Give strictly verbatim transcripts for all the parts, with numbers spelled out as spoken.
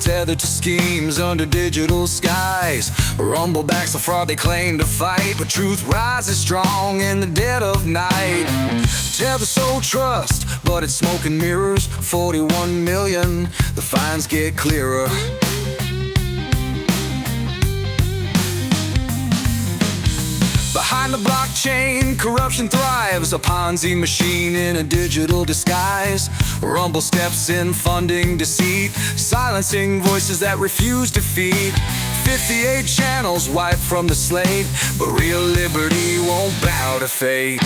tethered to schemes under digital skies. Rumble backs the fraud they claim to fight, but truth rises strong in the dead of night. Tether sold trust, but it's smoke and mirrors. Forty-one million, the fines get clearer. Behind the blockchain, corruption thrives, a Ponzi machine in a digital disguise. Rumble steps in, funding deceit, silencing voices that refuse defeat. fifty-eight channels wiped from the slate, but real liberty won't bow to fate.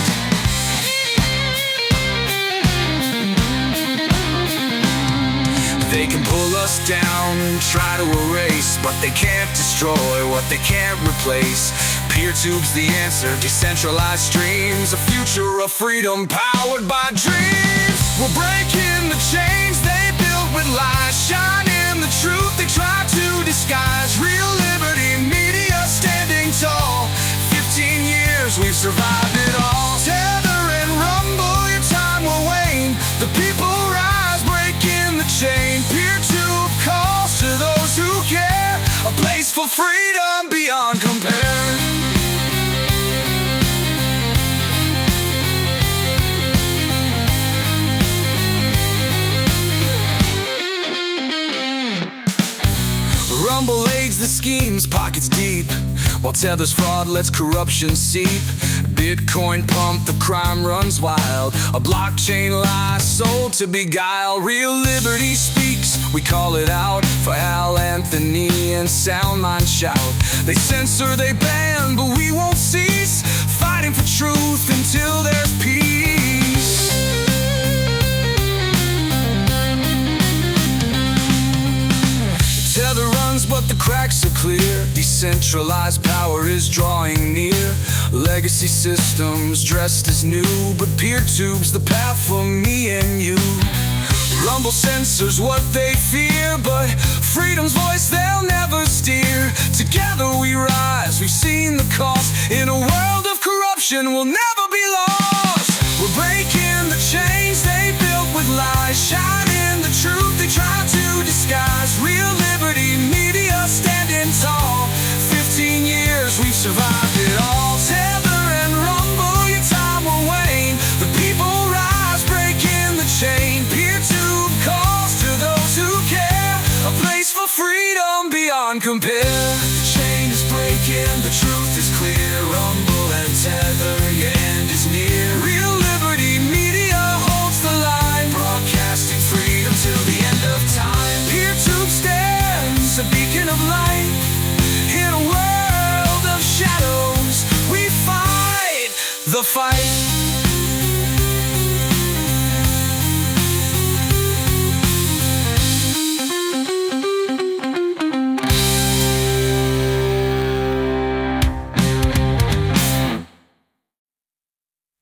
They can pull us down, try to erase, but they can't destroy what they can't replace. PeerTube's the answer, decentralized streams, a future of freedom powered by dreams. We're breaking the chains they built with lies, shining the truth they try to disguise. Real liberty media standing tall, fifteen years we've survived it all. Tether and Rumble, your time will wane. The people rise, breaking the chain. PeerTube calls to those who care, a place for freedom beyond compare. Rumble aids the schemes, pockets deep, while Tether's fraud lets corruption seep. Bitcoin pump, the crime runs wild, a blockchain lie sold to beguile. Real liberty speaks, we call it out, for Al Anthony and Soundmind shout. They censor, they ban, but we won't cease, fighting for truth until there's peace. Tether runs, but the cracks are clear. Decentralized power is drawing near. Legacy systems dressed as new, but PeerTube's the path for me and you. Rumble censors what they fear, but freedom's voice they'll never steer. Together we rise, we've seen the cost. In a world of corruption, we'll never be lost. We're breaking the chains they built with lies, shining the truth they try to disguise. Real liberty media standing tall, fifteen years we've survived it all. Tether and Rumble, your time will wane. The people rise, breaking the chain. PeerTube calls to those who care, a place for freedom beyond compare. The chain is breaking, the truth is clear. Rumble and Tether, your end is near. Real liberty media holds the line, broadcasting freedom till the end of time. PeerTube stands, a beacon of light. In a world of shadows, we fight the fight.